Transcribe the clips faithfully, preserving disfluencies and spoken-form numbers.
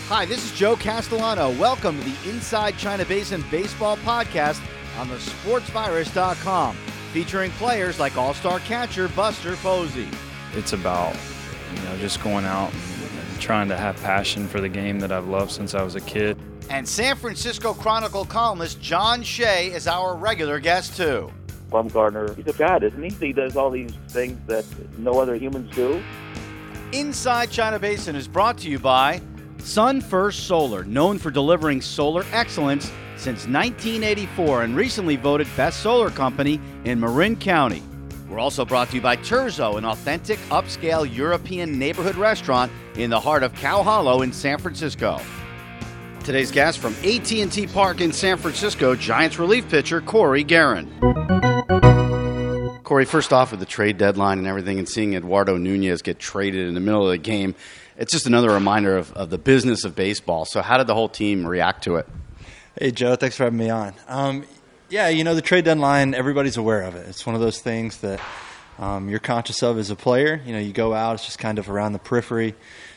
Hi, this is Joe Castellano. Welcome to the Inside China Basin Baseball Podcast on the sports virus dot com, featuring players like all-star catcher Buster Posey. It's about, you know, just going out and trying to have passion for the game that I've loved since I was a kid. And San Francisco Chronicle columnist John Shea is our regular guest, too. Bumgarner, he's a god, isn't he? He does all these things that no other humans do. Inside China Basin is brought to you by Sun First Solar, known for delivering solar excellence since nineteen eighty-four and recently voted Best Solar Company in Marin County. We're also brought to you by Terzo, an authentic, upscale European neighborhood restaurant in the heart of Cow Hollow in San Francisco. Today's guest from A T and T Park in San Francisco, Giants relief pitcher Cory Gearrin. Cory, first off, with the trade deadline and everything and seeing Eduardo Nunez get traded in the middle of the game, it's just another reminder of, of the business of baseball. So how did the whole team react to it? Hey, Joe, thanks for having me on. Um, yeah, you know, the trade deadline, everybody's aware of it. It's one of those things that um, you're conscious of as a player. You know, you go out, it's just kind of around the periphery.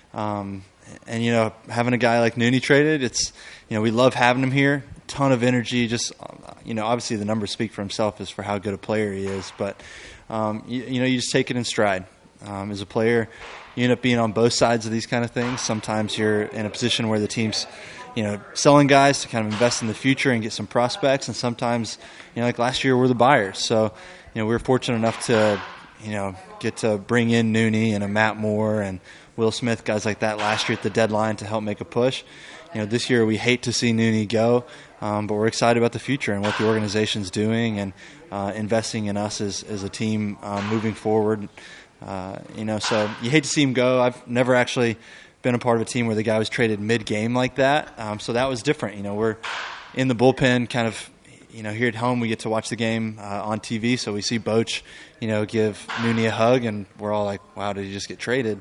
Um, and, you know, having a guy like Nunez traded, it's, you know, we love having him here. Ton of energy. Just, you know, obviously the numbers speak for himself as for how good a player he is. But, um, you, you know, you just take it in stride. Um, as a player, you end up being on both sides of these kind of things. Sometimes you're in a position where the team's, you know, selling guys to kind of invest in the future and get some prospects. And sometimes, you know, like last year, we're the buyers. So, you know, we were fortunate enough to, you know, get to bring in Nunez and a Matt Moore and Will Smith, guys like that last year at the deadline to help make a push. You know, this year we hate to see Nunez go, um, but we're excited about the future and what the organization's doing and uh, investing in us as, as a team uh, moving forward. Uh, you know, so you hate to see him go. I've never actually been a part of a team where the guy was traded mid-game like that, um, so that was different. You know, we're in the bullpen kind of, you know, here at home we get to watch the game uh, on T V, so we see Boch, you know, give Nunez a hug, and we're all like, wow, did he just get traded?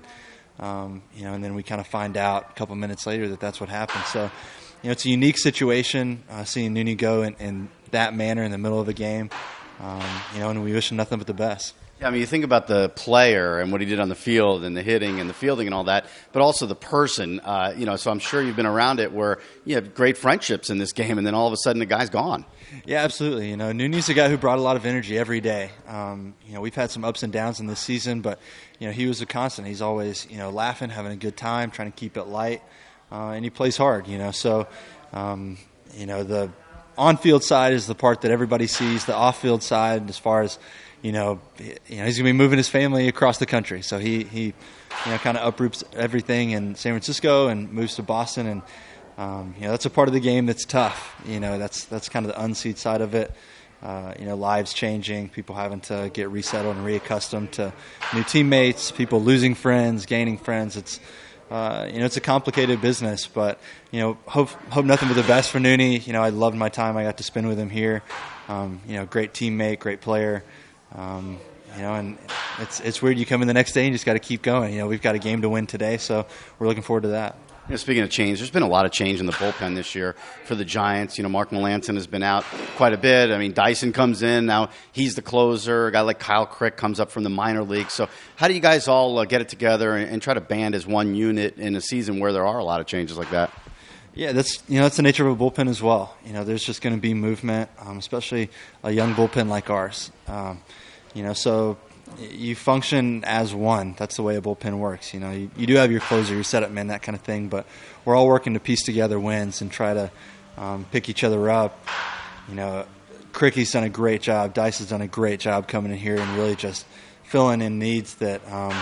Um, you know, and then we kind of find out a couple minutes later that that's what happened. So, you know, it's a unique situation uh, seeing Nunez go in, in that manner in the middle of a game. Um, you know, and we wish him nothing but the best. Yeah, I mean, you think about the player and what he did on the field and the hitting and the fielding and all that, but also the person. Uh, you know, so I'm sure you've been around it where you have great friendships in this game, and then all of a sudden the guy's gone. Yeah, absolutely. You know, Nunez is a guy who brought a lot of energy every day. Um, you know, we've had some ups and downs in this season, but you know, he was a constant. He's always, you know, laughing, having a good time, trying to keep it light, uh, and he plays hard. You know, so um, you know, the on-field side is the part that everybody sees. The off-field side, as far as you know, you know, he's going to be moving his family across the country. So he, he you know, kind of uproots everything in San Francisco and moves to Boston. And, um, you know, that's a part of the game that's tough. You know, that's that's kind of the unseen side of it. Uh, you know, lives changing, people having to get resettled and reaccustomed to new teammates, people losing friends, gaining friends. It's, uh, you know, it's a complicated business. But, you know, hope hope nothing but the best for Nunez. You know, I loved my time I got to spend with him here. Um, you know, great teammate, great player. Um, you know, and it's it's weird. You come in the next day and you just got to keep going. You know, we've got a game to win today, so we're looking forward to that. You know, speaking of change, there's been a lot of change in the bullpen this year for the Giants. You know, Mark Melancon has been out quite a bit. I mean, Dyson comes in. Now he's the closer. A guy like Kyle Crick comes up from the minor league. So how do you guys all uh, get it together and, and try to band as one unit in a season where there are a lot of changes like that? Yeah, that's you know that's the nature of a bullpen as well. You know, there's just going to be movement, um, especially a young bullpen like ours. Um, you know, so you function as one. That's the way a bullpen works. You know, you, you do have your closer, your setup man, that kind of thing, but we're all working to piece together wins and try to um, pick each other up. You know, Cricky's done a great job. Dice has done a great job coming in here and really just filling in needs that um,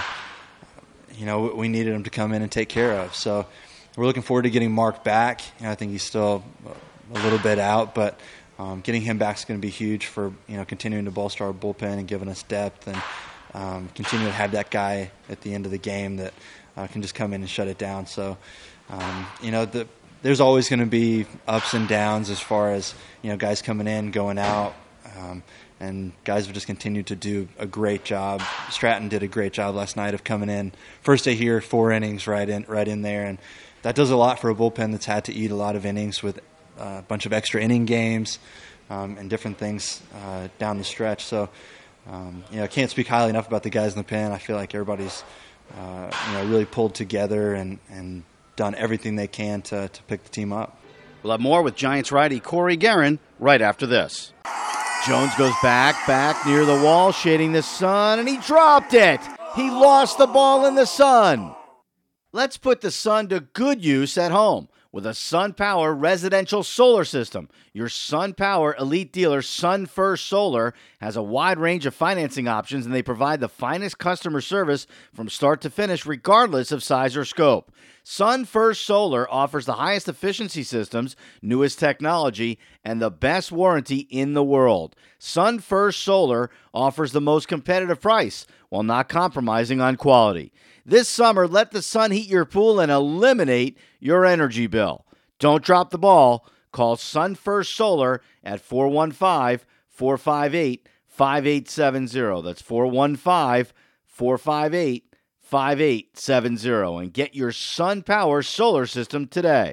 you know we needed him to come in and take care of. So we're looking forward to getting Mark back. You know, I think he's still a little bit out, but um, getting him back is going to be huge for you know continuing to bolster our bullpen and giving us depth and um, continue to have that guy at the end of the game that uh, can just come in and shut it down. So um, you know the, there's always going to be ups and downs as far as you know guys coming in, going out. Um, And guys have just continued to do a great job. Stratton did a great job last night of coming in. First day here, four innings right in right in there. And that does a lot for a bullpen that's had to eat a lot of innings with a bunch of extra inning games um, and different things uh, down the stretch. So, um, you know, I can't speak highly enough about the guys in the pen. I feel like everybody's, uh, you know, really pulled together and, and done everything they can to, to pick the team up. We'll have more with Giants righty Corey Guerin right after this. Jones goes back, back near the wall, shading the sun, and he dropped it. He lost the ball in the sun. Let's put the sun to good use at home with a SunPower residential solar system. Your SunPower elite dealer, SunFirst Solar, has a wide range of financing options, and they provide the finest customer service from start to finish, regardless of size or scope. SunFirst Solar offers the highest efficiency systems, newest technology, and the best warranty in the world. SunFirst Solar offers the most competitive price while not compromising on quality. This summer, let the sun heat your pool and eliminate your energy bill. Don't drop the ball. Call SunFirst Solar at four one five, four five eight, five eight seven zero. That's four one five, four five eight, five eight seven zero. And get your SunPower solar system today.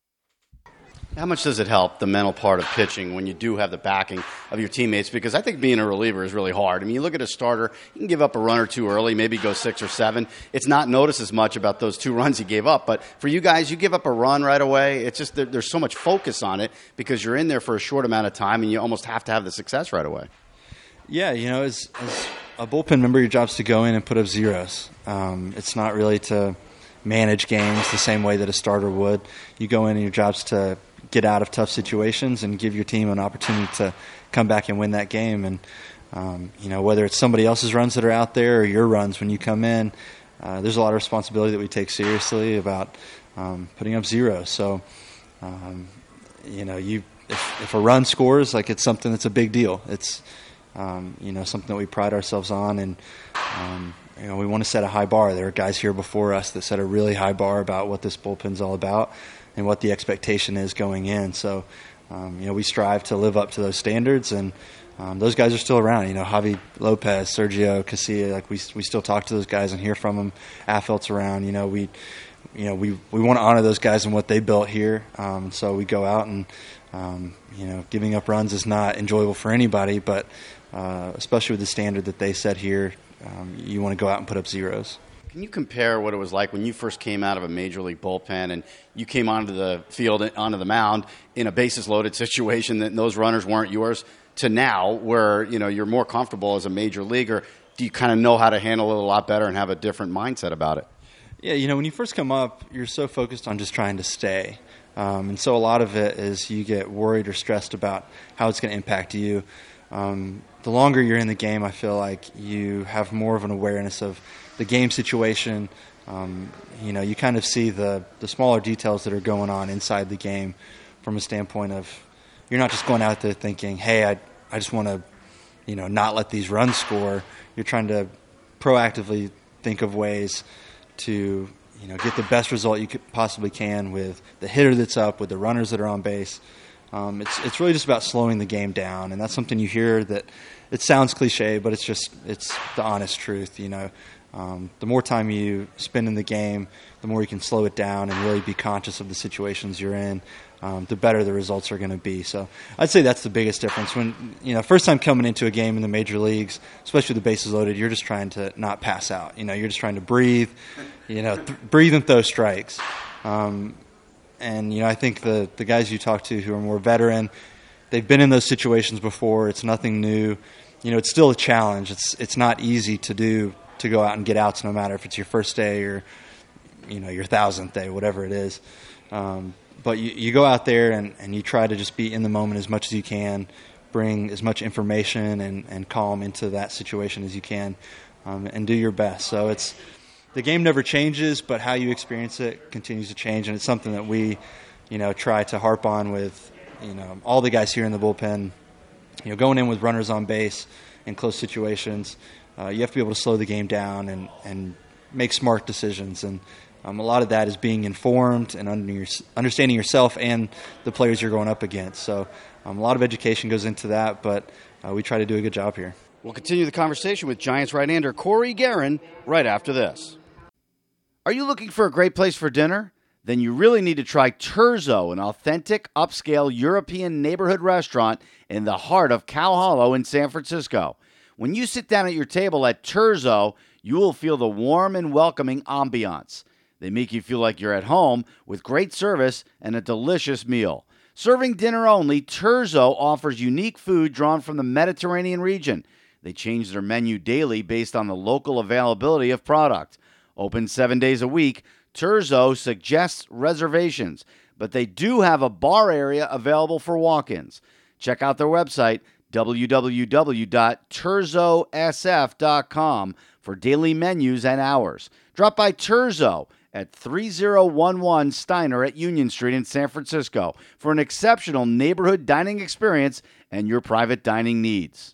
How much does it help, the mental part of pitching, when you do have the backing of your teammates? Because I think being a reliever is really hard. I mean, you look at a starter, you can give up a run or two early, maybe go six or seven. It's not noticed as much about those two runs he gave up. But for you guys, you give up a run right away. It's just there, there's so much focus on it because you're in there for a short amount of time, and you almost have to have the success right away. Yeah, you know, as, as a bullpen member, your job's to go in and put up zeros. Um, it's not really to manage games the same way that a starter would. You go in and your job's to get out of tough situations and give your team an opportunity to come back and win that game. And, um, you know, whether it's somebody else's runs that are out there or your runs when you come in, uh, there's a lot of responsibility that we take seriously about um, putting up zeros. So, um, you know, you if, if a run scores, like, it's something that's a big deal. It's, um, you know, something that we pride ourselves on. And, um, you know, we want to set a high bar. There are guys here before us that set a really high bar about what this bullpen's all about and what the expectation is going in. So, um, you know, we strive to live up to those standards, and um, those guys are still around. You know, Javi Lopez, Sergio Casilla, like we we still talk to those guys and hear from them. Affelt's around. You know, we, you know, we, we want to honor those guys and what they built here. Um, so we go out and, um, you know, giving up runs is not enjoyable for anybody, but uh, especially with the standard that they set here, um, you want to go out and put up zeros. Can you compare what it was like when you first came out of a major league bullpen and you came onto the field, onto the mound in a bases-loaded situation that those runners weren't yours, to now where, you know, you're more comfortable as a major leaguer? Do you kind of know how to handle it a lot better and have a different mindset about it? Yeah, you know, when you first come up, you're so focused on just trying to stay. Um, and so a lot of it is you get worried or stressed about how it's going to impact you. Um, the longer you're in the game, I feel like you have more of an awareness of the game situation. Um, you know, you kind of see the, the smaller details that are going on inside the game from a standpoint of you're not just going out there thinking, hey, I I just want to, you know, not let these runs score. You're trying to proactively think of ways to, you know, get the best result you could possibly can with the hitter that's up, with the runners that are on base. Um, it's it's really just about slowing the game down, and that's something you hear that it sounds cliche, but it's just it's the honest truth. You know, um, the more time you spend in the game, the more you can slow it down and really be conscious of the situations you're in. Um, the better the results are going to be. So I'd say that's the biggest difference. When, you know, first time coming into a game in the major leagues, especially with the bases loaded, you're just trying to not pass out. You know, you're just trying to breathe, you know, th- breathe and throw strikes. Um, and, you know, I think the, the guys you talk to who are more veteran, they've been in those situations before. It's nothing new. You know, it's still a challenge. It's it's not easy to do, to go out and get outs, no matter if it's your first day or, you know, your thousandth day, whatever it is. Um, But you, you go out there and, and you try to just be in the moment as much as you can, bring as much information and, and calm into that situation as you can, um, and do your best. So it's the game never changes, but how you experience it continues to change, and it's something that we, you know, try to harp on with, you know, all the guys here in the bullpen. You know, going in with runners on base in close situations, uh, you have to be able to slow the game down and, and make smart decisions. And Um, a lot of that is being informed and under your, understanding yourself and the players you're going up against. So um, a lot of education goes into that, but uh, we try to do a good job here. We'll continue the conversation with Giants right-hander Corey Guerin right after this. Are you looking for a great place for dinner? Then you really need to try Terzo, an authentic, upscale European neighborhood restaurant in the heart of Cow Hollow in San Francisco. When you sit down at your table at Terzo, you will feel the warm and welcoming ambiance. They make you feel like you're at home with great service and a delicious meal. Serving dinner only, Terzo offers unique food drawn from the Mediterranean region. They change their menu daily based on the local availability of product. Open seven days a week, Terzo suggests reservations, but they do have a bar area available for walk-ins. Check out their website, w w w dot terzo s f dot com, for daily menus and hours. Drop by Terzo at thirty eleven Steiner at Union Street in San Francisco for an exceptional neighborhood dining experience and your private dining needs.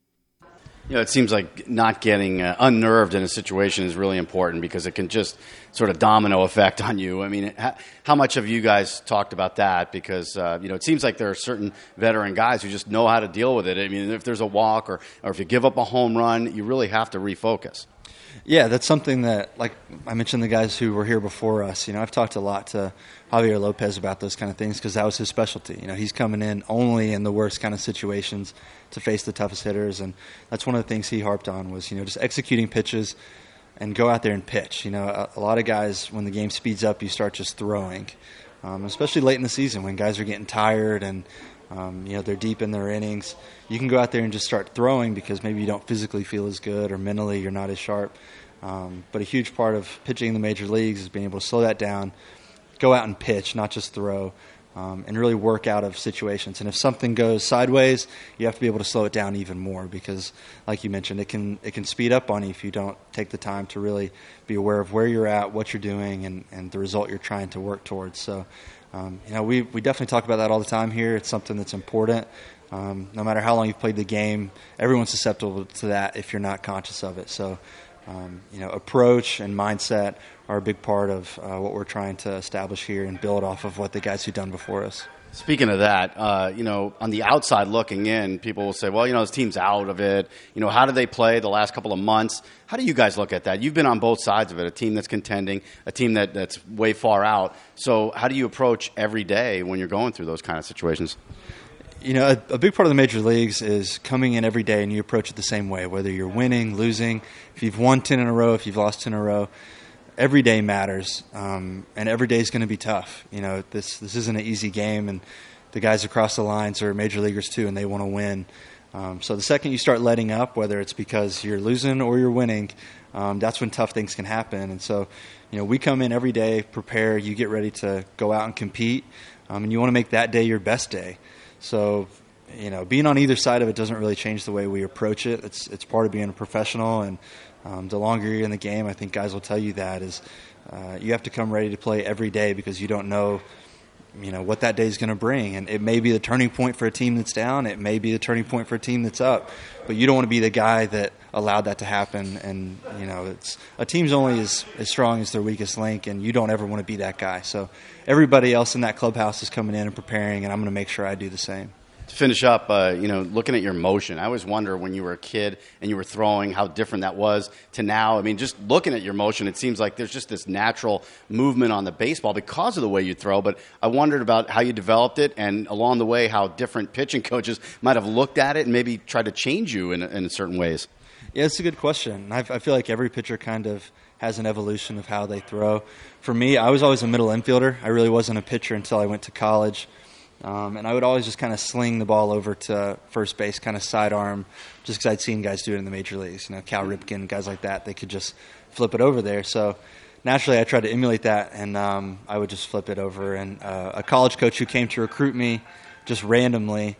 You know, it seems like not getting uh, unnerved in a situation is really important because it can just sort of domino effect on you. I mean, how, how much have you guys talked about that? Because, uh, you know, it seems like there are certain veteran guys who just know how to deal with it. I mean, if there's a walk or, or if you give up a home run, you really have to refocus. Yeah, that's something that, like I mentioned, the guys who were here before us, you know, I've talked a lot to Javier Lopez about those kind of things because that was his specialty. You know, he's coming in only in the worst kind of situations to face the toughest hitters, and that's one of the things he harped on was, you know, just executing pitches and go out there and pitch. You know, a, a lot of guys, when the game speeds up, you start just throwing, um, especially late in the season when guys are getting tired and Um, you know, they're deep in their innings. You can go out there and just start throwing because maybe you don't physically feel as good or mentally you're not as sharp. Um, but a huge part of pitching in the major leagues is being able to slow that down, go out and pitch, not just throw, um, and really work out of situations. And if something goes sideways, you have to be able to slow it down even more because, like you mentioned, it can it can speed up on you if you don't take the time to really be aware of where you're at, what you're doing, and, and the result you're trying to work towards. So, Um, you know, we we definitely talk about that all the time here. It's something that's important. Um, no matter how long you've played the game, everyone's susceptible to that if you're not conscious of it. So, um, you know, approach and mindset are a big part of uh, what we're trying to establish here and build off of what the guys who've done before us. Speaking of that, uh, you know, on the outside looking in, people will say, well, you know, this team's out of it. You know, how did they play the last couple of months? How do you guys look at that? You've been on both sides of it, a team that's contending, a team that, that's way far out. So how do you approach every day when you're going through those kind of situations? You know, a, a big part of the major leagues is coming in every day and you approach it the same way, whether you're winning, losing, if you've won ten in a row, if you've lost ten in a row. Every day matters, um, and every day is going to be tough. You know, this this isn't an easy game, and the guys across the lines are major leaguers too, and they want to win. Um, so the second you start letting up, whether it's because you're losing or you're winning, um, that's when tough things can happen. And so, you know, we come in every day, prepare, you get ready to go out and compete, um, and you want to make that day your best day. So, you know, being on either side of it doesn't really change the way we approach it. It's it's part of being a professional, and um, the longer you're in the game, I think guys will tell you that is uh, you have to come ready to play every day because you don't know, you know, what that day is going to bring. And it may be the turning point for a team that's down. It may be the turning point for a team that's up. But you don't want to be the guy that allowed that to happen. And, you know, it's a team's only as, as strong as their weakest link, and you don't ever want to be that guy. So everybody else in that clubhouse is coming in and preparing, and I'm going to make sure I do the same. To finish up, uh, you know, looking at your motion, I always wonder when you were a kid and you were throwing how different that was to now. I mean, just looking at your motion, it seems like there's just this natural movement on the baseball because of the way you throw. But I wondered about how you developed it and along the way how different pitching coaches might have looked at it and maybe tried to change you in, in certain ways. Yeah, it's a good question. I, I feel like every pitcher kind of has an evolution of how they throw. For me, I was always a middle infielder. I really wasn't a pitcher until I went to college. Um, and I would always just kind of sling the ball over to first base, kind of sidearm, just because I'd seen guys do it in the major leagues. You know, Cal Ripken, guys like that, they could just flip it over there. So naturally, I tried to emulate that, and um, I would just flip it over. And uh, a college coach who came to recruit me just randomly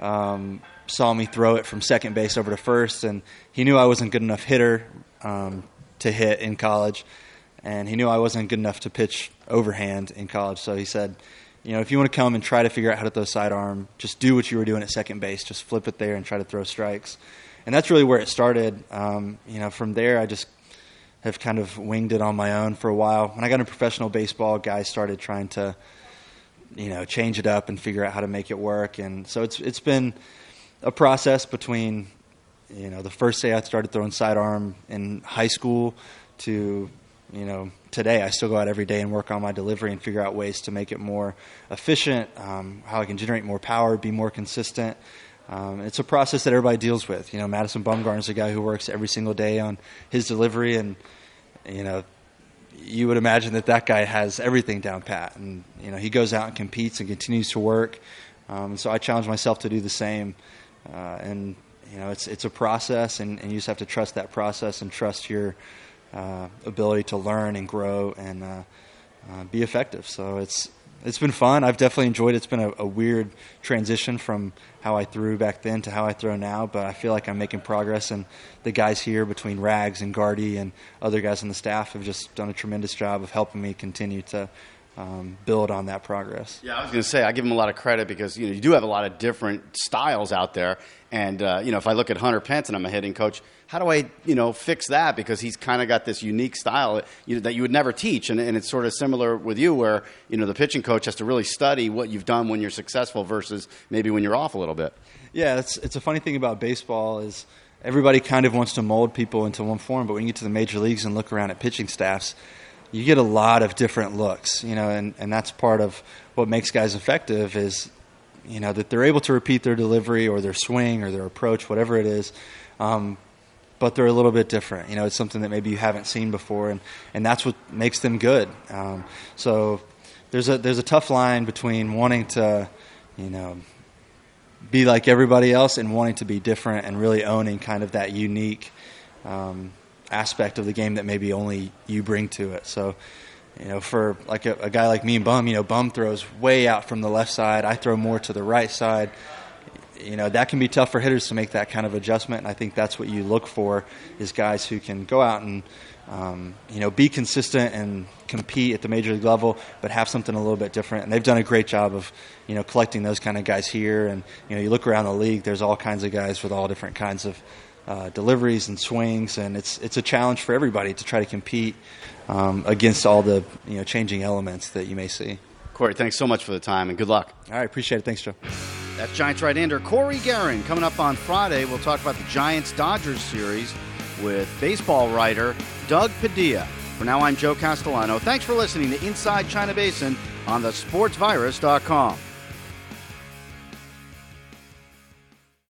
um, saw me throw it from second base over to first, and he knew I wasn't good enough hitter um, to hit in college, and he knew I wasn't good enough to pitch overhand in college. So he said, you know, if you want to come and try to figure out how to throw sidearm, just do what you were doing at second base. Just flip it there and try to throw strikes. And that's really where it started. Um, you know, from there, I just have kind of winged it on my own for a while. When I got into professional baseball, guys started trying to, you know, change it up and figure out how to make it work. And so it's it's been a process between, you know, the first day I started throwing sidearm in high school to, you know, today I still go out every day and work on my delivery and figure out ways to make it more efficient, um, how I can generate more power, be more consistent. Um, it's a process that everybody deals with. You know, Madison Bumgarner is a guy who works every single day on his delivery, and, you know, you would imagine that that guy has everything down pat, and you know he goes out and competes and continues to work. Um, so I challenge myself to do the same, uh, and you know it's it's a process, and, and you just have to trust that process and trust your uh, ability to learn and grow and uh, uh, be effective. So it's it's been fun. I've definitely enjoyed it. It's been a, a weird transition from how I threw back then to how I throw now, but I feel like I'm making progress, and the guys here between Rags and Gardy and other guys on the staff have just done a tremendous job of helping me continue to um, build on that progress. Yeah, I was going to say, I give him a lot of credit because, you know, you do have a lot of different styles out there. And, uh, you know, if I look at Hunter Pence and I'm a hitting coach, how do I, you know, fix that? Because he's kind of got this unique style you know, that you would never teach. And, and it's sort of similar with you where, you know, the pitching coach has to really study what you've done when you're successful versus maybe when you're off a little bit. Yeah, it's, it's a funny thing about baseball is everybody kind of wants to mold people into one form, but when you get to the major leagues and look around at pitching staffs, you get a lot of different looks, you know, and, and that's part of what makes guys effective is, you know, that they're able to repeat their delivery or their swing or their approach, whatever it is, um, but they're a little bit different. You know, it's something that maybe you haven't seen before, and, and that's what makes them good. Um, so there's a there's a tough line between wanting to, you know, be like everybody else and wanting to be different and really owning kind of that unique um aspect of the game that maybe only you bring to it. So, you know, for like a, a guy like me and Bum, you know, Bum throws way out from the left side. I throw more to the right side. You know, that can be tough for hitters to make that kind of adjustment, and I think that's what you look for is guys who can go out and, um, you know, be consistent and compete at the major league level, but have something a little bit different. And they've done a great job of, you know, collecting those kind of guys here. And, you know, you look around the league, there's all kinds of guys with all different kinds of Uh, deliveries and swings, and it's it's a challenge for everybody to try to compete um, against all the you know changing elements that you may see. Corey, thanks so much for the time, and good luck. All right, appreciate it. Thanks, Joe. That's Giants right-hander Corey Guerin. Coming up on Friday, we'll talk about the Giants-Dodgers series with baseball writer Doug Padilla. For now, I'm Joe Castellano. Thanks for listening to Inside China Basin on the sports virus dot com.